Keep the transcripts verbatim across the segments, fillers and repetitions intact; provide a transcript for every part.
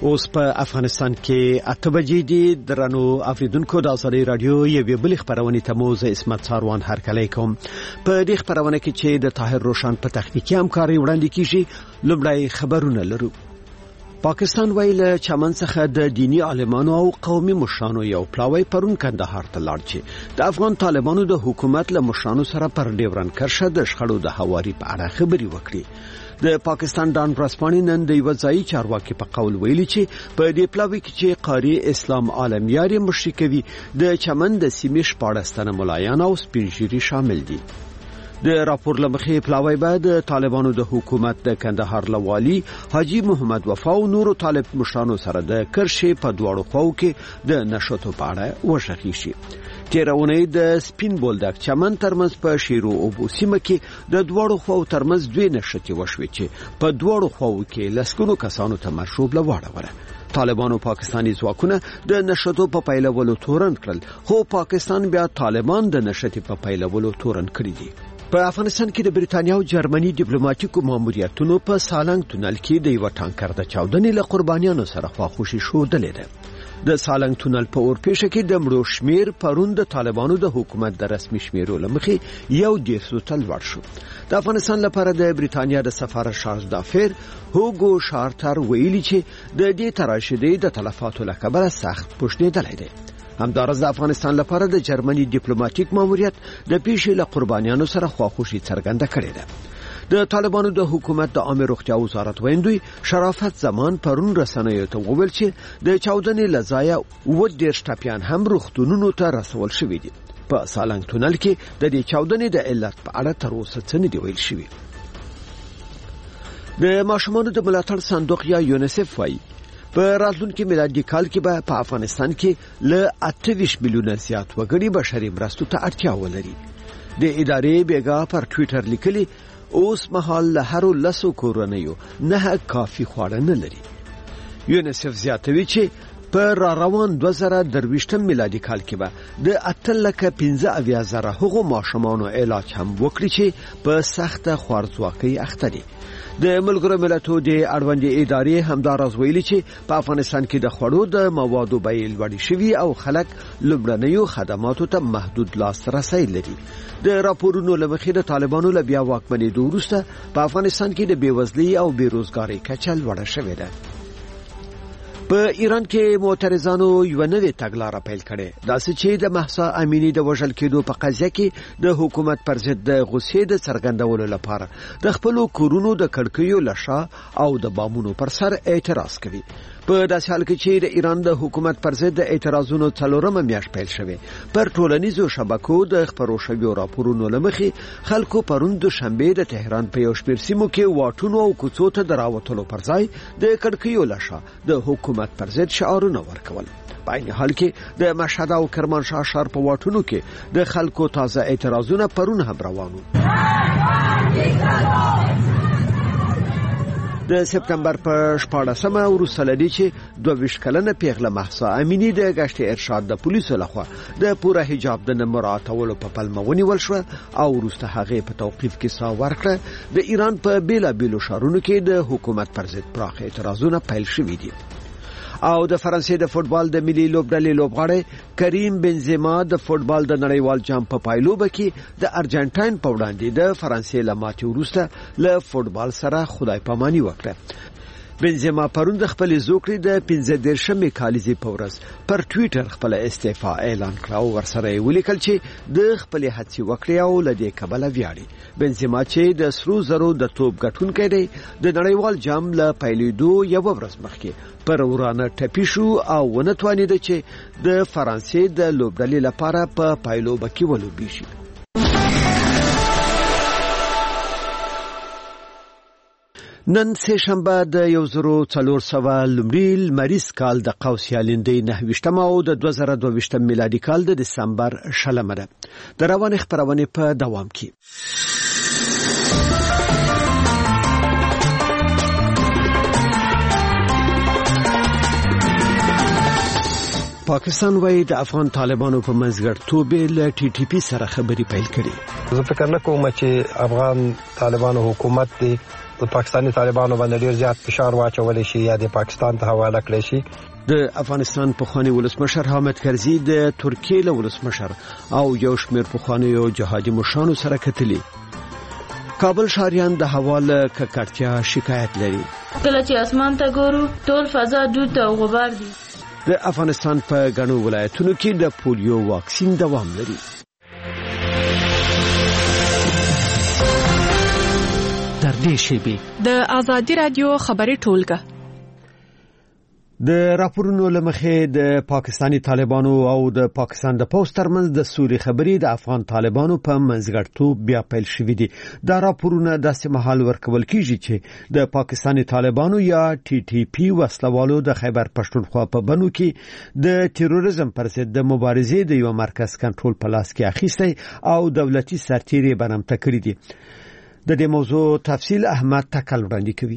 اوس په افغانستان کې اته بجې دي. درنو اوریدونکو د ازادي رادیو یوې بل خبرونه ته مو زه اسمت ساروان هرکلی کوم. په دې خبرونه کې چې د طاهر روشن په تخنیکی همکاري وړاندې کیږي، لومړی خبرونه لرو. پاکستان ویل چمن څخه د دینی عالمانو او قومي مشرانو یو پلاوی پرون کندهار ته لاړ چې د افغان طالبانو د حکومت له مشرانو سره پر ډیورن کرښه د شخړو د هواري په اړه خبري وکړي. د پاکستان ډان پرسپانی نن د یو ځای چارواکي په قول ویلي چې په دې پلاوی کې چې قاری اسلام عالمیار مشرکوي د چمن د سیمې شپاړستنه ملایان او سپینجيري شامل دي. د راپور لمخې پلاوی به د طالبانو د حکومت د کندهار لوالي حاجی محمد وفا او نورو طالب مشرانو سره د کرښې په دواړو خواو کې د نشټو په اړه وشخي شي. تیرونه د سپین بولدک چمن ترمنځ په شیرو او بوسیمه کې د دواړو خواو ترمنځ دوی نشټي وشوي چې په دواړو خواو کې لسګونو کسانو ته مرشوب لواړه. طالبانو پاکستانی ځواکونه د نشټو په پیلولو تورن کړل، خو پاکستان بیا طالبان د نشټي په پیلولو تورن کړی دي. په افغانستان کې د بریتانیا او جرمني ډیپلوماټیکو ماموریتونو په سالنګ تونل کې د یو ټانکر د چاودنې له قربانیانو سره خواخوشي شودلې ده. د سالنګ تونل په اورپېښه کې د مړو شمیر پرون د طالبانو د حکومت د رسمي شمیرو لمخې یو دیرشو ته لوړ شو. د افغانستان لپاره د بریتانیا د سفارت شارج دافیر هوګو شارتر ویلي چې د دې تراشدې د تلفاتو له کبله سخت پوښتنه ده. همدارس د افغانستان لپاره د جرمني ډیپلوماټیک ماموریت د پیښې له قربانیانو سره خواخوشي څرګنده کړې ده. د طالبانو د حکومت د عامه روغتیا وزارت ویندوی شرافت زمان پرون رسنیو ته وویل چې د چاودنې لزایا و ډیر شټاپیان هم روغتونونو ته رسول شوې دي. په سالنګ تونل کې د دې چاودنې د علت په اړه تر اوسه څه نه دی ویل شوی. د ماشومانو د ملاتړ صندوق یا یونیسف وايي په راتلونکي میلادي کال کې به په افغانستان کې له اته ویشت میلیونه زیات وګړي بشري مرستو ته اړتیا ولري. د ادارې بیګا پر ټوئیټر لیکلي اوس مهال له هر لسو کورنیو نه کافي خواړه نه لري. یونیسف زیاتوي چې په را روان دوه زره درویشتم میلادي کال کې به د اته لکه پنځه اویا زره هغو ماشومانو علاج هم وکړي چې په سخته خوارځواکۍ اخته دي. د ملګرو ملتونو د اړوندې ادارې همداراز ویلي چې په افغانستان کې د خوړو د موادو بیې لوړې شوي او خلک لومړنیو خدماتو ته محدود لاسرسی لري. د راپورونو لمخې د طالبانو له بیا واکمنېدو وروسته په افغانستان کې د بیوزلۍ او بیروزګارۍ کچه لوړه شوې ده. په ایران کې معترضانو یو نوې تګلاره پیل کړې، داسې چې د مهسا امینی د وژل کېدو په قضیه کې د حکومت پر ضد د غصې د څرګندولو لپاره د خپلو کورونو د کړکیو لشا او د بامونو پر سر اعتراض کوي. په داسې حال کې چې د ایران د حکومت پر ضد د اعتراضونو څلورمه میاشت پیل شوه، پر ټولنیزو شبکو د خبرو شویو راپورونو لمخې خلکو پرون د شنبه د تهران په یو شمېر سیمو کې واټونو او کوڅو ته دراوتلو پر ځای د کړکیو لشا د حکومت پر ضد شعارونه ورکول. په عین حال کې د مشهد او کرمانشاه ښار په واټونو کې د خلکو تازه اعتراضونه پرون هم روانو. د سپتمبر په شپاړسمه وروسته لدی چې دوه ویشت کلنه پیغله مهسا امینی د گشت ارشاد د پولیسو لخوا د پوره حجاب د نه مراعاتولو په پلمه ونیول شو او وروسته هغه په توقیف کې سا ورکړه. د ایران په بیلا بیلو ښارونو کې د حکومت پر ضد پراخ اعتراضونه پیل شوي دي. او د فرانسې د فوتبال د ملي لوبډلې لوبغاړی کریم بنزما د فوتبال د نړیوال جام په پایلوبه کې د ارجنټاین په وړاندې د فرانسې له ماتې وروسته له فوتبال سره خدای پاماني وکړه. بنزما پرون د خپل زوکړې د پنځه دیرشمې کالیزې په ورځ پر ټوئیټر خپل استعفا اعلان کړ او ورسره ولیکل چې د خپل هڅې وکړې او لدې کبله ویاړي. بنزما چې د سرو زرو د توپ ګټونکی دی، د نړیوال جام له پیلېدو یو ورځ مخکې پر ورانه ټپي شو او ونه توانید چې د فرانسې د لوبډلې لپاره په پایلوبه کې ولوبي شي. نن سه شنبه د یو زرو څلور سوه لومړي لمریز کال د قوس یالندې نهه ویشتمه او د دوه زره دوه ویشتم میلادي کال د دسمبر شلمه ده. د روانې خپرونې په دوام کې پاکستان وايي د افغان طالبانو په منځګړیتوب له ټي ټي پی سره خبري پیل کړي. زه فکر نه کوم چې افغان طالبانو حکومت دی د پاکستاني طالبانو باندې ډیر زیات فشار واچول شي یا د پاکستان ته حواله کړی شي. د افغانستان پخوانی ولسمشر حامد کرزي د ترکیې له ولسمشر او یو شمېر پخوانیو جهادي مشرانو سره کتلي. کابل ښاریان د هوا له ککړتیا شکایت لري. کله چې اسمان ته ګورو ټول فضا دود او غبار دي. د افغانستان په غنو ولایتونو کې د پولیو واکسین دوام لري. در دې شیبې د آزادي رادیو خبري ټولګه د راپورونو لمخې د پاکستانی طالبانو او د پاکستان د پوسټ ترمنځ د سولې خبرې د افغان طالبانو په منځګړیتوب بیا پیل شوې دي. دا راپورونه داسې مهال ورکول کیږي چې د پاکستانی طالبانو یا ټي ټي پی وسلوالو د خیبر پښتونخوا په بنو کې د تروریزم پر ضد د مبارزې د یو مرکز کنټرول په لاس کې اخیستی او دولتي سرتیري برمته کړی دي. د دې موضوع تفصیل احمد تکل وړاندې کوي.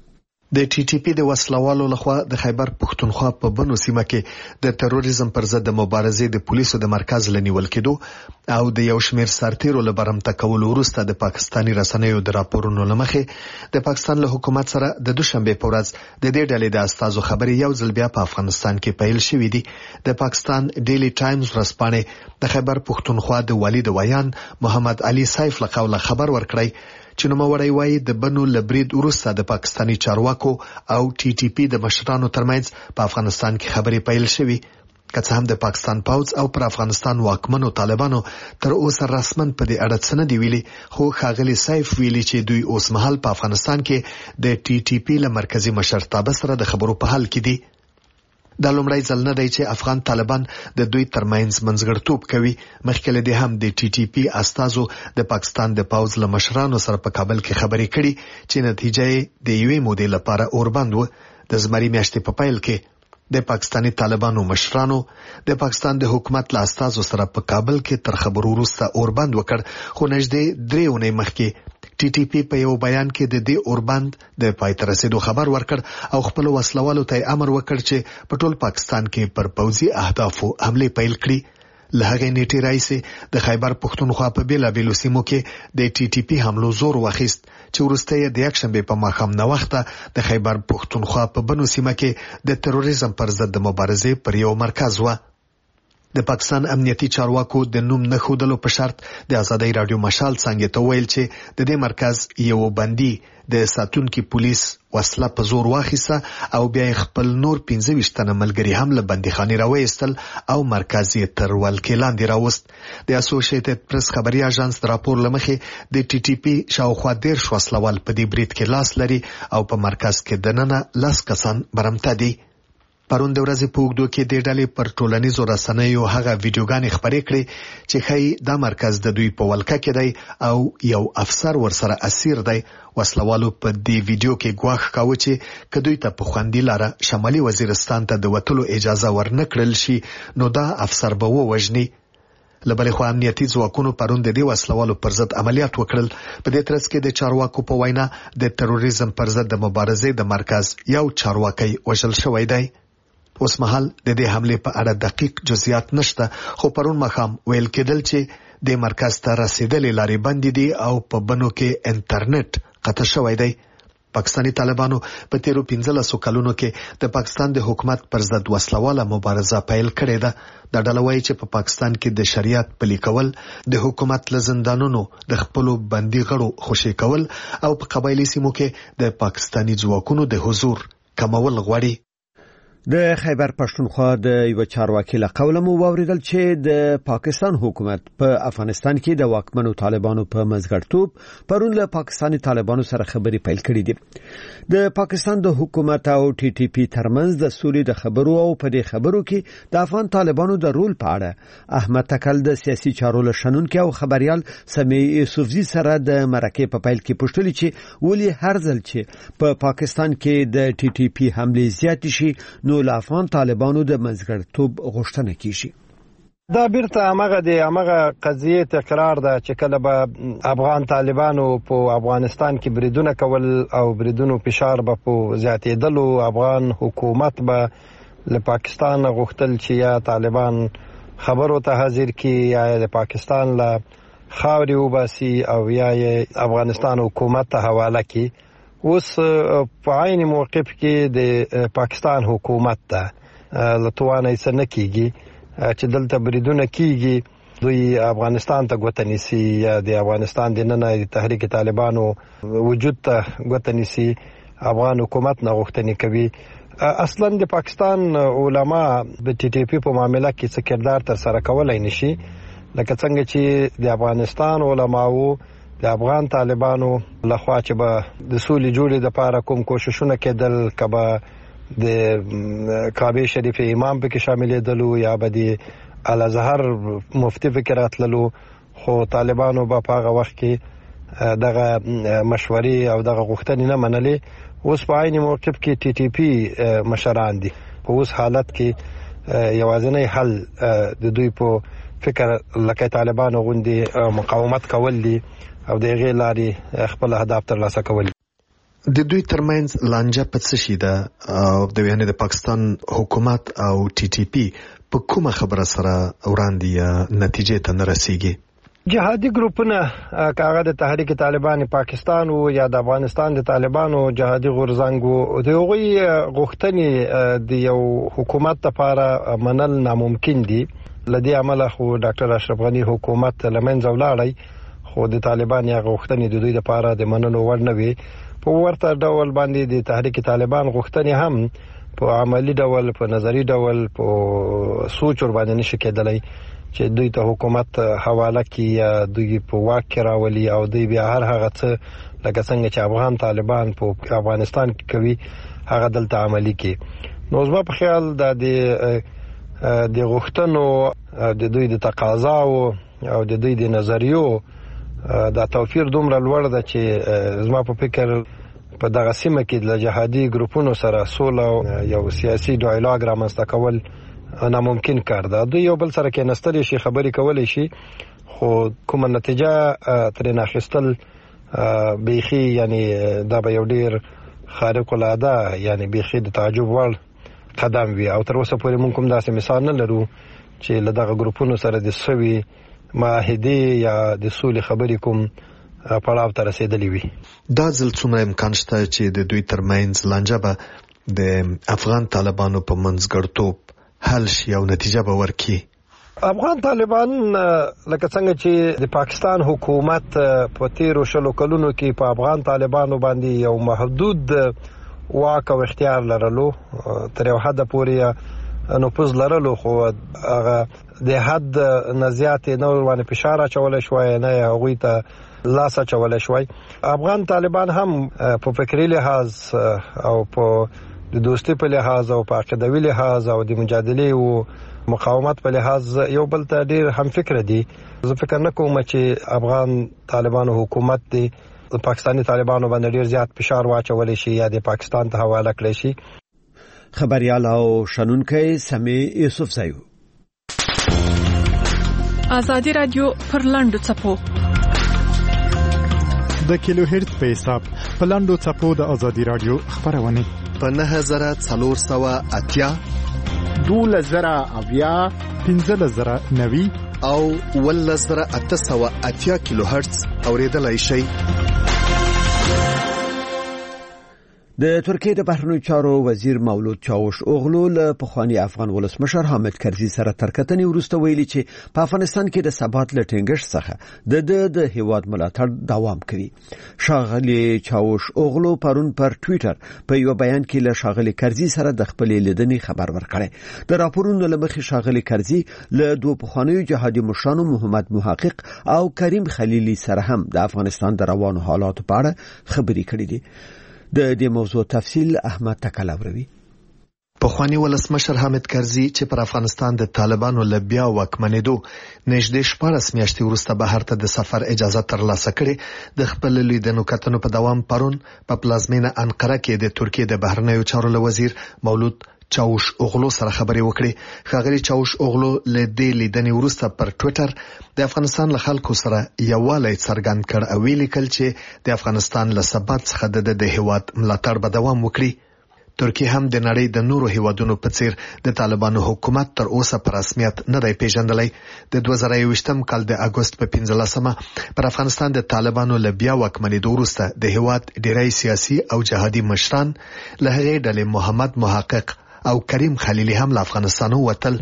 د ټي ټي پی د وسلوالو لخوا د خیبر پښتونخوا په بنو سیمه کې د تروریزم پر ضد د مبارزې د پولیسو د مرکز لنیول کېدو او د یو شمېر سرتیرو له برمته کولو وروسته د پاکستاني رسنیو د راپورونو لمخې د پاکستان له حکومت سره د دوشنبه په ورځ د دې ډلې د استازو خبرې یو ځل بیا په افغانستان کې پیل شوې دي. د پاکستان ډیلی ټایمز ورځپاڼې د خیبر پښتونخوا د والي د ویان محمد علي سیف له قوله خبر ورکړی چې نوموړی وایي د بنو لبرید وروسته د پاکستاني چارواکو او ټي ټي پی د مشرانو ترمنځ په افغانستان کې خبرې پیل شوې. که څه هم د پاکستان پوځ او پر افغانستان واکمنو طالبانو تر اوسه رسمن په دې اړه څه نه دی ویلي، خو ښاغلي سیف ویلي چې دوی اوس مهال په افغانستان کې د ټي ټي پی له مرکزی مشرتابه سره د خبرو په حال کې دي. دا لومړی ځل نه دی چې افغان طالبان د دوی ترمنځ منځګړیتوب کوي. مخکې له دې هم د ټي ټي پی استازو د پاکستان د پوځ له مشرانو سره په کابل کې خبرې کړي چې نتیجه یې د یوې مودې لپاره اوربند و. د زمري میاشتې په پیل کې د پاکستاني طالبانو مشرانو د پاکستان د حکومت له استازو سره په کابل کې تر خبرو وروسته اوربند وکړ، خو نږدې درې اونۍ مخکې ټي ټي پی په یو بیان کې د دې اوربند د پای ته رسیدو خبر ورکړ او خپل وسلوالو ته امر وکړ چې په ټول پاکستان کې پر پوځي اهدافو حمله پیل کړي. له هغې نیټې راهیسې د خیبر پښتونخوا په بیلابیلو سیمو کې د ټي ټي پی حملو زور واخیست چې وروسته یې د یکشنبې په ماښام ناوخته د خیبر پښتونخوا په بنو سیمه کې د تروریزم پر ضد د مبارزې پر یو مرکز و. د پاکستان امنیتي چارواکو د نوم نه ښودلو په شرط د آزادۍ رادیو مشال څنګه ته ویل چې د دې مرکز یو بندي د ساتونکو پولیس وسله په زور واخیسته او بیا خپل نور پنځه ویشت تنه ملګري هم له بندیخانې راوېستل او مرکز یې تر ولکې لاندې راوست. د اسوسییټډ پریس خبري اژانس راپور لمخې د ټي ټي پی شاوخوا ډیر وسلوال په دې برید کې لاس لري او په مرکز کې دننه لاس کسان برمته دي. پرون د ورځې په اوږدو کې د ډلې پر ټولنیزو رسنیو هغه ویډیوګانې خپرې کړې چې ښایي دا مرکز د دوی په ولکه کې دی او یو افسر ورسره اسیر دی. وسلوالو په دې ویډیو کې ګواښ کاوه چې که دوی ته په خوندي لاره شمالي وزیرستان ته د وتلو اجازه ورنه کړل شي نو دا افسر به ووژني. له بلې خوا امنیتي ځواکونو پرون د دې وسلوالو پر ضد عملیات وکړل. په دې ترڅ کې د چارواکو په وینا د تروریزم پر ضد د مبارزې د مرکز یو چارواکي وژل شوی دی. اوس مهال د دې حمله په اړه دقیق جزئیات نشته، خو پرون مخام ویل کېدل چې د مرکز ته رسیدلې لارې بندې دي او په بنو کې انټرنیټ قطع شوی دی. پاکستاني طالبانو په تیرو پنځلسو کلونو کې د پاکستان د حکومت پر ضد وسلواله مبارزه پیل کړې ده. دا ډله وایي چې په پاکستان کې د شریعت پلي کول، د حکومت له زندانونو د خپلو بندي غړو خوشي کول او په قبایلي سیمو کې د پاکستاني ځواکونو د حضور کمول غواړي. د خیبر پښتونخوا د یو چارواکي له قوله مو واوریدل چې د پاکستان حکومت په افغانستان کې د واکمنو طالبانو په منځګړیتوب پرون له پاکستاني طالبانو سره خبرې پیل کړې دي. د پاکستان د حکومت او ټي ټي پی ترمنځ د سولې د خبرو او په دې خبرو کې د افغان طالبانو د رول په اړه احمد تکل د سیاسي چارو له شنونکو او خبريال سمي یوسفزي سره د مرکه په پیل کې پوښتنه چې ولې هر ځل چې په پاکستان کې د ټي ټي پی حمله زیات شي نو له افغان طالبانو د منځګړیتوب غوښتنه کیږي. دا بیرته هغه د هغه قضیه تکرار ده چې کله به افغان طالبانو په افغانستان کې بریدونه کول او بریدونو فشار به په زیاتېدلو افغان حکومت به له پاکستان غوښتل چې یا طالبان خبرو ته حاضر کی یا د پاکستان له خاورې وباسي او یا افغانستان حکومت ته حواله کی اوس په عین موقف کې د پاکستان حکومت ته لتوانه یې څه نه کیږي چې دلته بریدونه کیږي، دوی افغانستان ته ګوته نیسي یا د افغانستان د نن تحریک طالبانو وجود ته ګوته نیسي، افغان حکومت نه غوښتنې کوي. اصلا د پاکستان علما د ټي ټي پی په معاملې کې څه کردار تر سره کولای نشي، لکه څنګه چې د افغانستان علماو د افغان طالبانو لخوا چې به د سولې جوړې لپاره کوم کوششونه کېدل، کبه د کعبه شریف امام په کې شاملېدلو یا به د الازهر مفتی فکر راتللو، خو طالبانو به په هغه وخت کې دغه مشورې او دغه غوښتنې نه منلې. اوس په عین موقف کې ټي ټي پی مشران دي. په اوس حالت کې یوازینی حل د دوی په فکر لکه طالبانو غوندي مقاومت کول دي او د هغې لارې خپل اهداف ترلاسه کول. د دوی ترمنځ لانجه په څه شي ده او د یعنې د پاکستان حکومت او ټي ټي پی په کومه خبره سره وړاندې نتیجې ته نه رسیږي؟ جهادي ګروپونه کاغه د تحریک طالبان پاکستان او یا د افغانستان د طالبانو جهادي غورځنګ د هغوی غوښتنې د یو حکومت لپاره منل ناممکن دي. لدی عمله خو ډاکټر اشرف غنی حکومت لمنځه ولاړی، خو د طالبان یا غوښتنې د دوی لپاره د منلو وړ نه وي. په ورته ډول باندې د تحریک طالبان غوښتنې هم په عملی ډول، په نظری ډول، په سوچ ور باندې نشي کېدلی چې دوی ته حکومت حواله کی یا دوی په واک کې راولي او دوی بیا هر هغه څه لکه څنګه چې افغان طالبان په افغانستان کې کوي هغه دلته عملی کی. نو زما په خیال دا د د غوښتنو د دوی د تقاضا او د دوی د نظریو دا توفیر دومره لوړ ده چې زما په فکر په دغه سیمه کې د جهادي ګروپونو سره سوله یو سیاسي ډایلاګ رامنځته کول ناممکن کار ده. دوی یو بل سره کې نستل شي، خبرې کولای شي، خو کومه نتیجه ترې نه اخیستل بیخي یعنی دا به یو ډیر خارق العاده یعنی بیخي د تعجب وړ قدم وي. او تر اوسه پورې موږ کوم داسې مثال نه لرو چې له دغه ګروپونو سره د سوي معاهدې یا د سولې خبرې کوم پړاو ته رسیدلی وي. دا ځل څومره امکان شته چې د دوی ترمنځ لانجه به د افغان طالبانو په منځګړیتوب حل شي او نتیجه به ورکړي؟ افغان طالبان لکه څنګه چې د پاکستان حکومت په تیرو شلو کلونو کې په افغان طالبانو باندې یو محدود واک او اختیار لرلو، تر یو حد پورې نفوذ لرلو، خو هغه د حد نه زیات نه ورونه فشار اچول شوی، نه هغوی ته لاس اچول شوی. افغان طالبان هم په فکری لحاظ او په د دوستي په لحاظ او په عقیدوي لحاظ او د مجادله او مقاومت په لحاظ یو بل ته ډیر هم فکر دي. زه فکر نه کوم چې افغان طالبانو حکومت دی د پاکستاني طالبانو باندې ډیر زیات فشار واچول شي یا د پاکستان ته حواله کړی شي. خبريال او شنونکي سمي یوسف زایو. آزادی رادیو پر لاندو چپو د کیلو هرت په حساب په لاندو چپو د آزادی رادیو خبرونه په نه هزار څلور سوه اتیا دوله زره اویا پنځه زره نوي او ول زره اته سوه اتیا کیلو هرتز اوریدلای شي. د ترکیه د بهرنیو چارو وزیر مولود چاوش اوغلو له پخوانی افغان ولسمشر حامد کرزي سره ترکتنې وروسته ویلي چې په افغانستان کې د ثبات له ټینګښت څخه د د د هیواد ملاتړ دوام کوي. شاغلي چاوش اوغلو پرون پر ټوئیټر په یو بیان کې له شاغلي کرزي سره د خپل لیدنې خبر ورکړی. د راپورونو له مخې شاغلي کرزي له دوه پخوانیو جهادي مشرانو محمد محقق او کریم خلیلی سره هم د افغانستان د روانو حالاتو په اړه خبرې کړې دي. د دې موضوع تفصیل احمد تکلاوروي. پخوانی ولسمشر حامد کرزي چې پر افغانستان د طالبانو له بیا واکمنېدو نږدې شپاړس میاشتې وروسته بهر ته د سفر اجازه ترلاسه کړې، د خپل لیدنو کتنو په دوام پرون په پلازمینه انقره کې د ترکیه د بهرنیو چارو له وزیر مولود چاوش اوغلو سره خبرې وکړې. ښاغلي چاوش اوغلو له دې لیدنې وروسته پر ټوئیټر د افغانستان له خلکو سره یووالی څرګند کړ او ویلي کل چې د افغانستان له ثبات څخه د د هیواد ملاتړ به دوام وکړي. ترکیه هم د نړۍ د نورو هیوادونو په څیر د طالبانو حکومت تر اوسه په رسمیت نه دی پیژندلی. د دوه زره یوویشتم کال د اګوست په پنځلسمه پر افغانستان د طالبانو له بیا واکمنېدو وروسته د هیواد ډیری سیاسي او جهادي مشران له هغې ډلې محمد محقق او کریم خلیلي هم له افغانستان ووتل.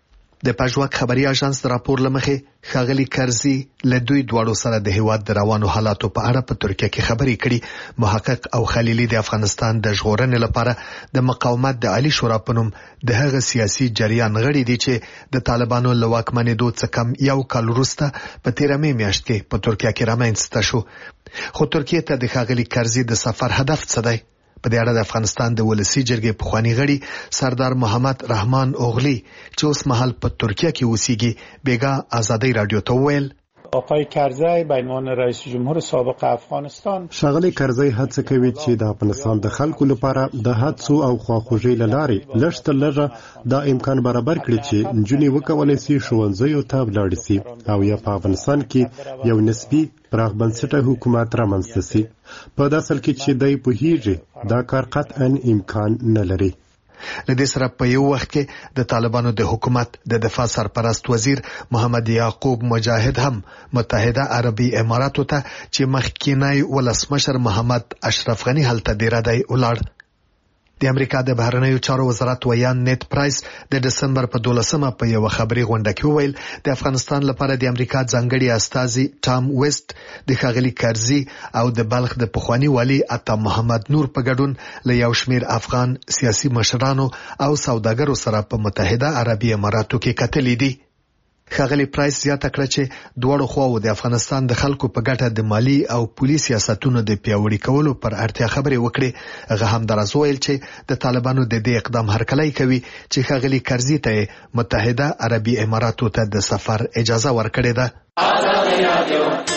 د پژواک خبري اژانس د راپور لمخې ښاغلي کرزي له دوی دواړو سره د هیواد د روانو حالاتو په اړه په ترکیه کې خبرې کړي. محقق او خلیلي د افغانستان د ژغورنې لپاره د مقاومت د عالی شورا په نوم د هغه سیاسي جریان غړي دي چې د طالبانو له واکمنېدو څخه کم یو کال وروسته په تیره مې میاشت کې په ترکیه کې رامنځته شو. خو ترکیه ته د ښاغلي کرزي د سفر هدف څه دی؟ په دې اړه د افغانستان د ولسی جرګې پخوانی غړي سردار محمد رحمان اوغلی چې اوس مهال په ترکیه کې اوسېږي بیګا آزادی رادیو ته وویل: آقای کرزی به عنوان رئیس جمهور سابق افغانستان ښاغلی کرزی هڅه کوي چې د افغانستان د خلکو لپاره د هڅو او خواخوږۍ له لارې لږ تر لږه دا امکان برابر کړي چې نجونې وکولای شي ښوونځیو ته ولاړې شي او یا په افغانستان کې یو نسبي پراخ بنسټه حکومت رامنځته شي. په داسې حال کې چې دی پوهیږي دا کار قطعا امکان نه لري. لدې سره په یو وخت کې د طالبانو د حکومت د دفاع سرپرست وزیر محمد یعقوب مجاهد هم متحده عربي اماراتو ته چې مخکینی ولسمشر محمد اشرف غنی هلته ډیر دی ولاړ. د امریکا د بهرنیو چارو وزارت ویان نیت پرایس د دسمبر په دولسمه په یو خبري غونډه کې وویل د افغانستان لپاره د امریکا ځانګړي استازي ټام ویسټ د ښاغلي کرزي او د بلخ د پخوانی والي عطا محمد نور په ګډون له یو شمیر افغان سیاسي مشرانو او سوداګرو سره په متحده عربي اماراتو کې کتلې دي. ښاغلي پرایس زیاته کړه چې دواړو خواو د افغانستان د خلکو په ګټه د مالی او پولیس سیاستونو د پیاوړي کولو پر اړتیا خبرې وکړي. هغه هم درز ویل چې د طالبانو د دې اقدام هرکلی کوي چې ښاغلي کرزي ته متحده عربي اماراتو ته د سفر اجازه ورکړې ده.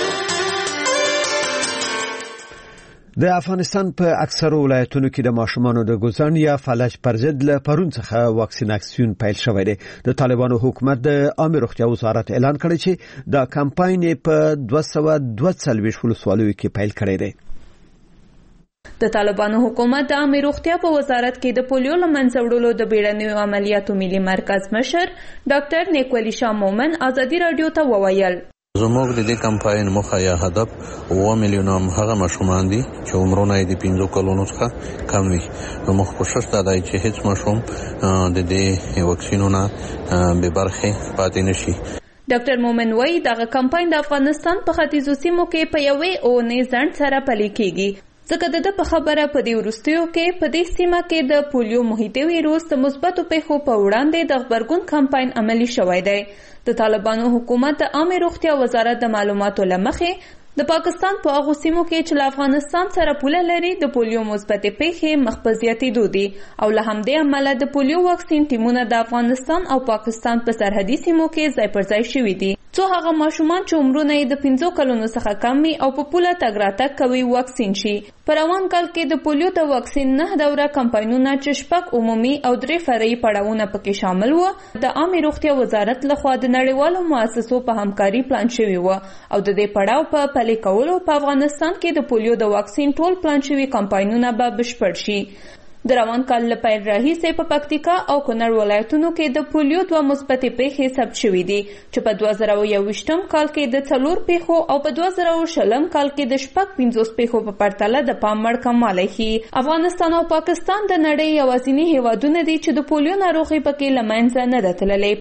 د افغانستان په اکثرو ولایتونو کې د ماشومانو د ګوزن یا فلج پر ضد له پرون څخه واکسیناسیون پیل شوی دی. د طالبانو حکومت د عامه روغتیا وزارت اعلان کړی چې دا کمپاین په دوه سوه دوه څلوېښت ولسوالیو کې پیل کړی دی. د طالبانو حکومت د عامه روغتیا په وزارت کې د پولیو له منځه وړلو د بیړنیو عملیاتو ملي مرکز مشر ډاکټر نیکولي شاه مومن آزادي رادیو ته وویل: زموږ د دې کمپاین موخه یا هدف اوه میلیونه هغه ماشومان دي چې عمرونه یې د پنځو کلونو څخه کم وي. زموږ کوشش دا دی چې هیڅ ماشوم د دې واکسینونو به برخه پاتې نشي. ډاکټر مومن وایي دغه کمپاین د افغانستان په ختیځو سیمو کې په یوې اونۍ ځنډ سره پلی کیږي ځکه د په خبره په دې وروستیو کې په دې سیمه کې د پولیو محیطي ویروس د مثبتو پیښو په وړاندې د غبرګون کمپاین عملی شوی دی. د طالبانو حکومت د عامه روغتیا وزارت د معلوماتو لمخې د پاکستان په هغو سیمو کې چې له افغانستان سره پوله لري د پولیو مثبتې پیښې مخ په زیاتېدو دي او له همدې امله د پولیو واکسین ټیمونه د افغانستان او پاکستان په سرحدي سیمو کې ځای پر ځای شوي دي څو هغه ماشومان چې عمرونه یې د پنځو کلونو څخه کم وي او په پوله تګ راتګ کوي واکسین شي. په روان کال کې د پولیو د واکسین نه دوره کمپاینونه چې شپږ عمومي او درې فرعي پړاوونه پکې شامل وو د عامه روغتیا وزارت لخوا د نړیوالو مؤسسو په همکاري پلان شوی و او د دې پړاو په پلي کولو په افغانستان کې د پولیو د واکسین ټول پلان شوی کمپاینونه به بشپړ شي. د روان کال له پیل راهیسې په پکتیکا او کونړ ولایتونو کې د پولیو دوه مثبتې پیښې ثبت شوې دي چې په دوه زره یوویشتم کال کې د څلور پیښو او په دوه زره شلم کال کې د شپږ پنځوس پیښو په پرتله د پام وړ کموالی ښیي. افغانستان او پاکستان د نړۍ یوازیني هیوادونه دي چې د پولیو ناروغي پکې له منځه نه ده تللې.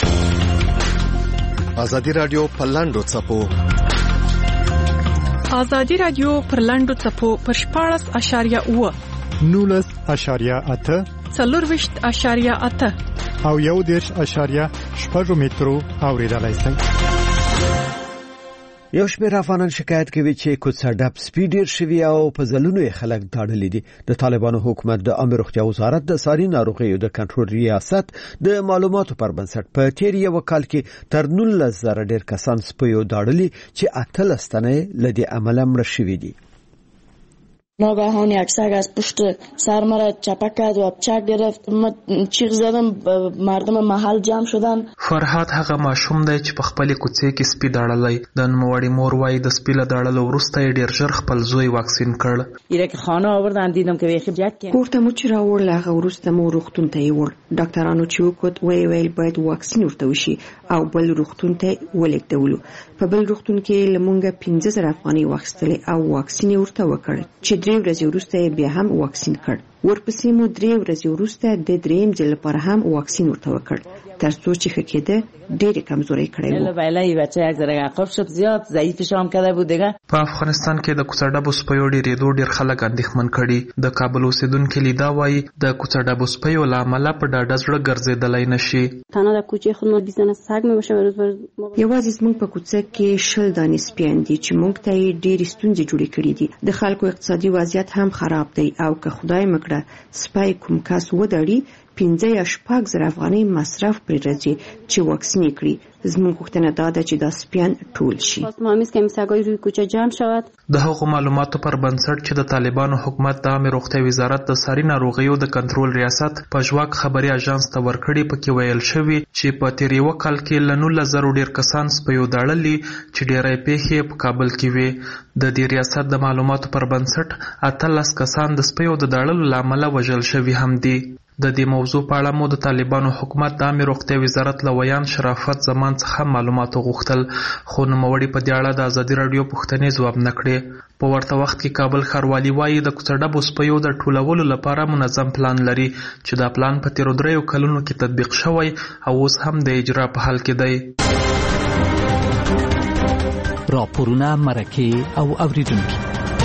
آزادي رادیو په لاندو څپو آزادي رادیو پر لاندو څپو پر شپاړس اشاریه اوه نولس اشاریه اته څلورویشت اشاریه اته او یو دېرش اشاریه شپږ مترو اوریدلای شئ. یو شمېر افغانان شکایت کوي چې کوڅه ډب سپي ډېر شوي او په ځلونو یې خلک داړلي دي. د طالبانو حکومت د عامه روغتیا وزارت د ساري ناروغیو د کنټرول ریاست د معلوماتو پر بنسټ په تیر یو کال کې تر نولس زره ډېر کسان سپیو داړلي چې اتلس تنه له دې عمله مړه شوي دي. ناگهان یک سگ از پشت سر مرا چپک کرد و چک گرفت. من چیغ زدم، مردم محل جمع شدن. فرهاد هغه ماشوم دی چې په خپل کوڅې کې سپي داړلی. د نوموړي مور وايي د سپي له داړلو وروسته یې ډیر ژر خپل زوی واکسین کړ. یره که خانه آوردن دیدم که ویخی جک کړ. کورته مو چې راوړل هغه وروسته مو روغتون ته یې وړ. ډاکټرانو چې وکړ وی ویل باید واکسین ورته وشي او بل روغتون ته ولېږدولو. په بل روغتون کې لمونګه پنځه زره افغانۍ واخیستلې او واکسین ورته وکړ چې درې ورځې وروسته بیا هم واکسین کړ. ورپسې مو درې ورځې وروسته د دریم ځل لپاره هم واکسین ورته وکړ تر څو چې ښه کېده. ډېرې کمزوري کړې وه. بله بچه یک ذره عقب شد، زیاد ضعیفش هم کرده بود دیگه. په افغانستان کې د کوڅه ډبو سپیو ډېرېدو ډېر خلک اندېښمن کړي. د کابل اوسېدونکي لیدا وایي د کوڅه ډبو سپیو له امله په ډاډه زړه ګرځېدلی نه شي. تنها در کوچه خود ما بیست سگ میباشه و روز بر یوازې زموږ په کوڅه کې شل دانې سپیان دي چې موږ ته یې ډېرې ستونزې جوړې کړي دي. د خلکو اقتصادي وضعیت هم خراب دی او که خدای مکړه سپی کوم کس ودړي پنځه یا شپږ زره افغانۍ مصرف پرې راځي چې واکسین کړي. زموږ غوښتنه دا ده چې دا سپیان ټول شي. مهمه است که سگای روی کوچه جمع شود. د هغو معلوماتو پر بنسټ چې د طالبانو حکومت د عامه روغتیا وزارت د ساري ناروغیو د کنټرول ریاست په ژواک خبري اژانس ته ورکړي پکې ویل شوی چې په تیر یو کال کې ل نولس زره ډیر کسان سپیو داړلي چې ډیرې پیښې په کابل کې وي. د دې ریاست د معلوماتو پر بنسټ اتلس کسان د سپیو د داړلو لامل وژل شوی هم دي. د دې موضوع په اړه مو د طالبانو حکومت د عامه روغتیا وزارت له ویان شرافت زمان څخه معلومات غوښتل، خو نوموړي په دې اړه د ازادي راډیو پوښتنې ځواب نه کړې. په ورته وخت کې کابل ښاروالي وایي د کوڅه ډبو سپیو د ټولولو لپاره منظم پلان لري چې دا پلان په تیرو دریو کلونو کې تطبیق شوی او اوس هم د اجرا په حال کې دی. راپورونه، مرکې او اوریدونکي.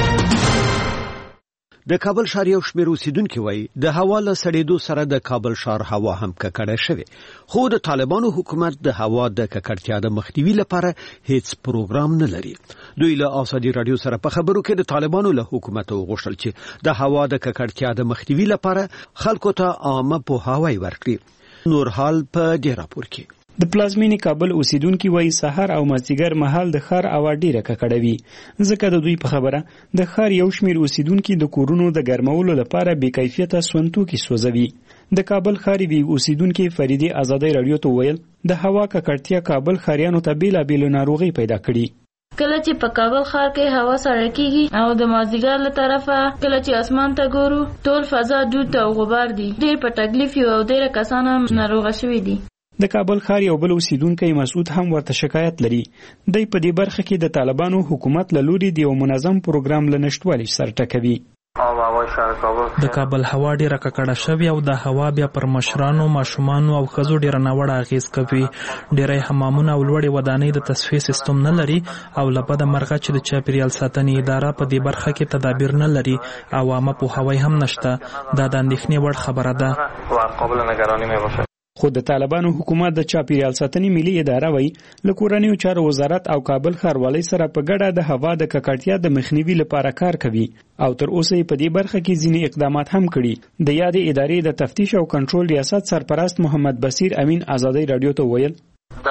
د کابل ښار یو شمېر اوسیدونکي وایي د هوا له سړېدو سره د کابل ښار هوا هم ککړه شوې، خو د طالبانو حکومت د هوا د ککړتیا د مخنیوي لپاره هیڅ پروګرام نه لري. دوی له ازادي راډیو سره په خبرو کې د طالبانو له حکومت وغوښتل چې د هوا د ککړتیا د مخنیوي لپاره خلکو ته عامه پوهاوی ورکړي. نور حال په دې راپور کې. د پلازمینې کابل اوسیدونکي وایي سحر او مازدیګر مهال د ښار هوا ډیره ککړه وي، ځکه د دوی په خبره د ښار یو شمېر اوسیدونکي د کورونو د ګرمولو لپاره بې کیفیته سونتوکي سوځوي. د کابل ښار وی اوسیدونکي فریدي ازادي راډیو ته ویل د هوا ککړتیا کابل ښاریانو ته بیلابیل ناروغي پیدا کړي. کله چې په کابل ښار کې هوا سړه کیږي او د مازدیګر له طرفه کله چې اسمان ته ګورو ټول فضا دود او غبار دي. ډېر په تکلیف یو او ډېر کسان هم ناروغه شوي دي. د کابل ښار یو بل اوسیدونکی مسعود هم ورته شکایت لري. دی په دې برخه کې د طالبانو حکومت له لوري د یو منظم پروګرام له نشټوالي سر ټکوي. د کابل هوا ډیره ککړه شوې او د هوا بیا پر مشرانو، ماشومانو او ښځو ډیره ناوړه اغیز کوي. ډیری حمامونه او لوړې ودانۍ د تصفیې سیستم نه لري او له بده مرغه چې د چاپیریال ساتنې اداره په دې برخه کې تدابیر نه لري او عامه پوهاوی هم نشته. دا د اندېښنې وړ خبره ده. خو د طالبانو حکومت د چاپیریال ساتنې ملي اداره وایي له کورنیو چارو وزارت او کابل ښاروالۍ سره په ګډه د هوا د ککړتیا د مخنیوي لپاره کار کوي او تر اوسه یې په دې برخه کې ځینې اقدامات هم کړي. د یادې ادارې د تفتیش او کنټرول ریاست سرپرست محمد بصیر امین ازادي راډیو ته ویل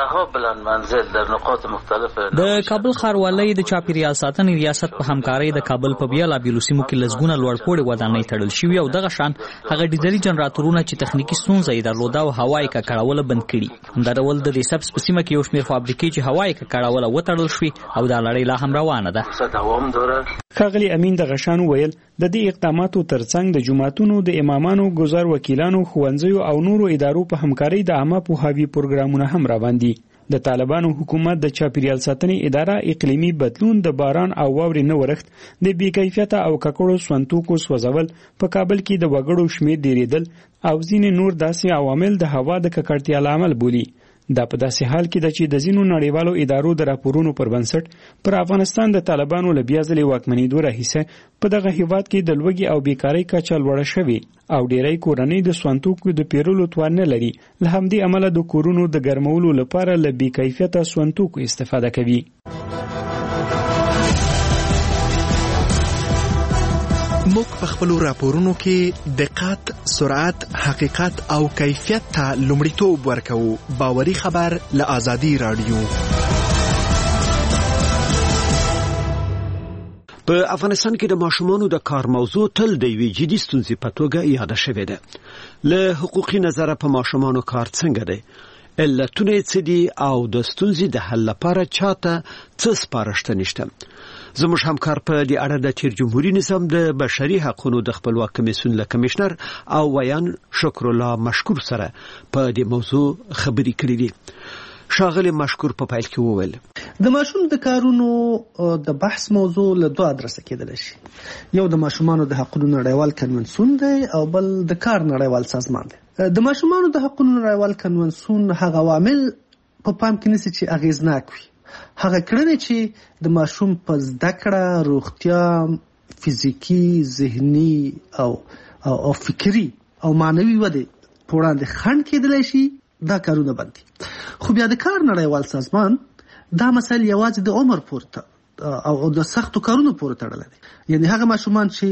د کابل ښاروالۍ د چاپیریال ساتنې ریاست په همکارۍ د کابل په بیلابیلو سیمو کې لسګونه لوړپوړې ودانۍ تړل شوي او دغه شان هغه ډیزلي جنراتورونه چې تخنیکي ستونزه یې درلوده او هوا یې ککړوله بند کړي. همدا ډول د ریسپس په سیمه کې یو شمېر فابریکې چې هوا یې ککړوله وتړل شوې او دا لړۍ لا هم روانه ده. ښاغلي امین د غشان ویل د دې اقداماتو ترڅنګ د جماعتونو د امامانو، ګذر وکیلانو، ښوونځیو او نورو ادارو په همکارۍ د عامه پوهاوي پروګرامونه هم روان دي. د طالبانو حکومت د چاپیریال ساتنې اداره اقلیمي بدلون، د باران او واورې نه ورښت، د بې کیفیته او ککړو سونتوکو سوځول، په کابل کې د وګړو شمېر ډېرېدل او ځینې نور داسې عوامل د هوا د ککړتیا لامل بولي. دا په داسې حال کې ده چې د ځینو نړیوالو ادارو د راپورونو پر بنسټ پر افغانستان د طالبانو له بیا ځلې واکمنېدو راهیسه په دغه هیواد کې د لوږې او بیکارۍ کچه لوړه شوې او ډېری کورنۍ د سونتوکو د پیرلو توان نه لري. له همدې امله د کورونو د ګرمولو لپاره له بې کیفیته سونتوکو استفاده کوي. موږ په خپلو راپورونو کې دقت، سرعت، حقیقت او کیفیت ته لومړیتوب ورکوو. باوري خبر له ازادي راډیو. په افغانستان کې د ماشومانو د کار موضوع تل د یوې جدي ستونزې په توګه یاد شوې ده. له حقوقي نظره په ماشومانو کار څنګه دی؟ علتونه څه دي او د ستونزې د حل لپاره چاته څه سپارښتنه نشته؟ زموږ همکار په دې اړه د تیر جمهوریت نظام د بشري حقوقو د خپلواک کمیسیون له کمشنر او ویان شکر الله مشکور سره په دې موضوع خبرې کړې دي. شاغلی مشکور په پایل کې وویل د ماشوم د کارونو د بحث موضوع له دوه ادرسه کېدل شي. یو د ماشومانو د حقوقو نړیوال کنونسیون دی او بل د کار نړیوال سازمان دی. د ماشومانو د حقوقو نړیوال کنونسیون هغه عوامل په پام کې نیسي چې اغیزناک وي. هغه کړنې چې د ماشوم په زده کړه، روغتیا، فزیکی، ذهني او او فکری او معنوي وده په وړاندې خنډ کېدلی شي، دا کارونه باندې. خو بیا د کار نړیوال سازمان دا مسایل یوازې د عمر پورته او د سختو کارونو پورې تړلي دي. یعنی هغه ماشومان چې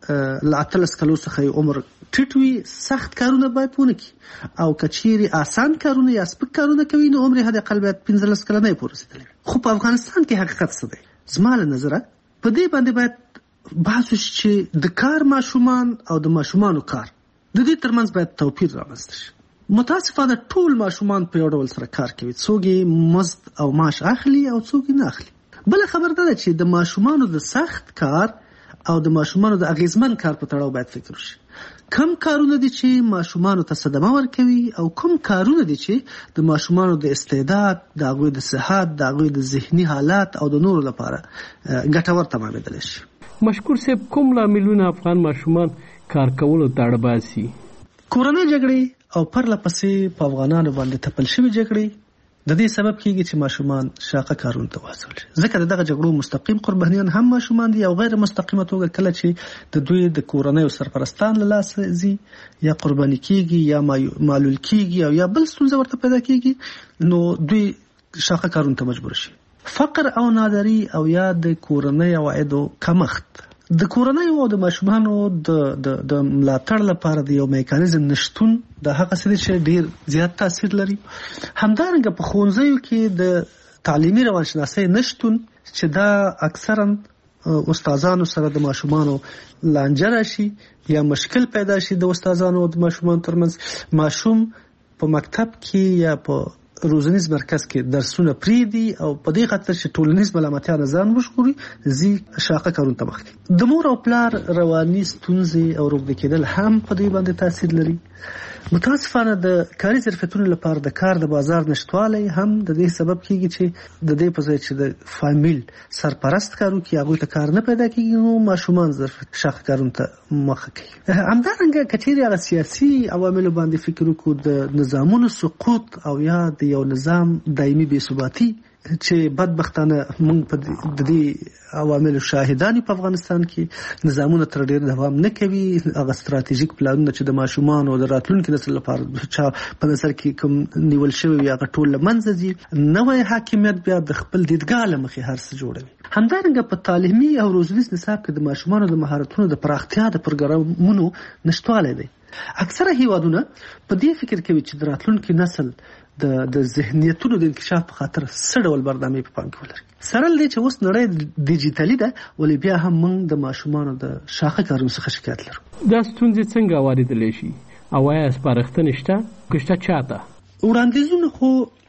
له اتلس کلو څخه عمر ټیټ وي سخت کارونه باید ونه کړي، او کچيري آسان کارونه یا سپک کارونه کوي نو عمر هدا قلب پنځلس کلنې پورې رسیدلی. خو په افغانستان کې حقیقت څه دی؟ زما له نظره په دې باندې باید بحث وشي چې د کار ماشومان او د ماشومانو کار د دې ترمنځ باید توپیر رامنځته شي. متاسفانه ټول ماشومان په یو ډول سره کار کوي، څوک مزد او معاش اخلي او څوک نه اخلي. بل خبر ده چې د ماشومانو د سخت کار او د ماشومانو د اغیزمن کار په تړاو باید فکر وشي. کم کارونه دي چې ماشومانو ته صدمه ورکوي او کم کارونه دي چې د ماشومانو د استعداد، د هغوی د صحت، د هغوی د ذهني حالات او د نورو لپاره ګټور تمامېدلی شي. مشکور صاحب، کوم لاملونه افغان ماشومان کار کولو ته اړ باسي؟ کورنۍ جګړې او پرله پسې په افغانانو باندې تپل شوي جګړې د دې سبب کیږي چې ماشومان شاقه کارونو ته وهڅول شي. ځکه دغه جګړو مستقیم قربانیان هم ماشومان دي او غیر مستقیمه توګه کله چې د دوی د کورنۍ سرپرستان له لاسه ځي یا قرباني کیږي یا معلول کیږي او یا بل ستونزه ورته پیدا کیږي نو دوی شاقه کارونو ته مجبور شي. فقر او ناداري او یا د کورنۍ عوایدو کمښت د کورنۍ او د ماشومانو د د د ملاتړ لپاره د یو میکانیزم نشټون د هغه څه چې ډیر زیات تاثیر لري. همدارنګه په ښوونځیو کې د تعلیمي روانشناسۍ نشټون چې دا اکثرا استادانو سره د ماشومانو لانجه راشي یا مشکل پیدا شي د استادانو او د ماشومانو ترمنځ. ماشوم په مکتب کې یا په روزنیز مرکز کې درسونه پریدي او په دې خاطر چې ټولنیز ملامتیا نه ځان وژغوري زی شاقه کارون ته مخکې. د مور او پلار رواني ستونزې او روږدي کېدل هم په دې باندې تاثیر لري. متاسفانه د کاري ظرفیتونو لپاره د کار د بازار نشټوالی هم د دې سبب کیږي چې د دې په ځای چې د فامیل سرپرست کارو کې هغه ته کار نه پیدا کیږي نو ماشومان ظرفیت شاقه کارون ته مخه کوي. همدارنګه کچېرې هغه سیاسي عوامل باندې فکر وکړو د نظامونو سقوط او یا د یو نظام دایمي بې ثباتي چې بدبختانه موږ په دې عوامل شاهدان په افغانستان کې نظامونه تر ډیر دوام نه کوي. هغه ستراتیژیک پلانونه چې د ماشومان او د راتلونکي نسل لپاره چا په نظر کې کوم نیول شوی وي هغه ټول لمنځه ځي. نوې حاکمیت بیا د خپل دیدګاه له مخې هر څه جوړوي. همدارنګه په تعلیمي او روزنیز نصاب کې د ماشومانو د مهارتونو د پراختیا د پروګرامونو نشټوالی دی. اکثره هیوادونه په دې فکر کوي چې د راتلونکي نسل د د ذهنیتونو د انکشاف په خاطر څه ډول برنامه په پام کې ولري. سره لدې چې اوس نړۍ ډیجیټالي ده ولې بیا هم موږ د ماشومانو د شاخه کارونو څخه شکایت لرو. دا ستونزې څنګه واردېدلی شي او آیا سپارښتنې شته؟ که شته چاته؟ وړاندیزونه خو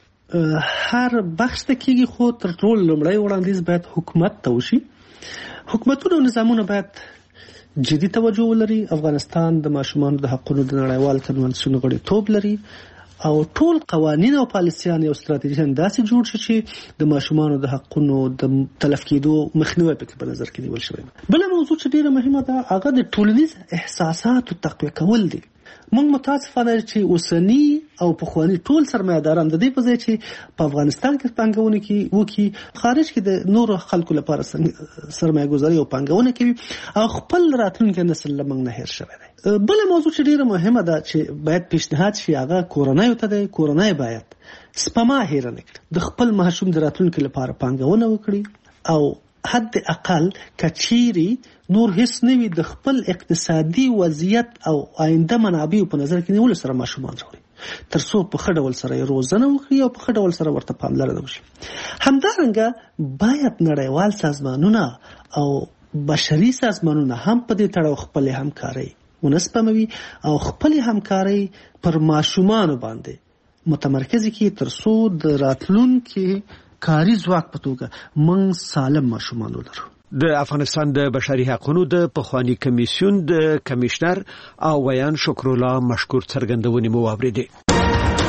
هر بخش ته کېږي خو تر ټولو لومړی وړاندیز باید حکومت ته وشي. حکومتونه او نظامونه باید جدي توجه ولري. افغانستان د ماشومانو د حقوقو د نړیوال کنونسیون غړیتوب لري او ټول قوانین او پالیسیان او ستراتیژیان داسې جوړ شي چې د ماشومانو د حقوقو د تلف کېدو مخنیوی پکې په نظر کې نیول شوی. بل موضوع چې ډیره مهمه ده هغه د ټولنیز احساساتو تقویه کول دي. موږ متاسفانه چې اوسنی او پخوانی ټول سرمایه‌داران د دې په ځای چې په افغانستان کې پانګونه کوي وکي خارج کې د نورو خلکو لپاره سرمایه‌ګذاري او پانګونه کوي او خپل راتلونکي نسل لمنګ نه هیر شوی دی. بل موضوع چې ډیره مهمه ده چې باید پیشنهاد شي هغه کورنۍ ته دی. کورنۍ باید سپما هیر نه کړي، د خپل ماشوم د راتلونکي لپاره پانګونه وکړي او حد اقل کچيري نور هیڅ نوي د خپل اقتصادي وضعیت او آینده منابع په نظر کې نیول سره ماشومان راوړي تر څو په خړ ډول سره روزنه وکړي او په خړ ډول سره ورته پاملرنه وشي. همدارنګه باید نړیوال سازمانونه او بشري سازمانونه هم په دې تړاو خپل همکاري ونسپموي او خپل همکاري پر ماشومان باندې متمرکز کی تر څو د راتلونکو کاري ځواک په توګه موږ سالم ماشومان ولرو. د افغانستان د بشري حقوقو د پخوانی کمیسیون د کمشنر او ویان شکر الله مشکور څرګندونې مو واوریدې.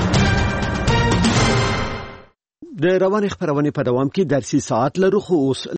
د روان خبرونه په دوام کې درسي ساعت لرو خو اوس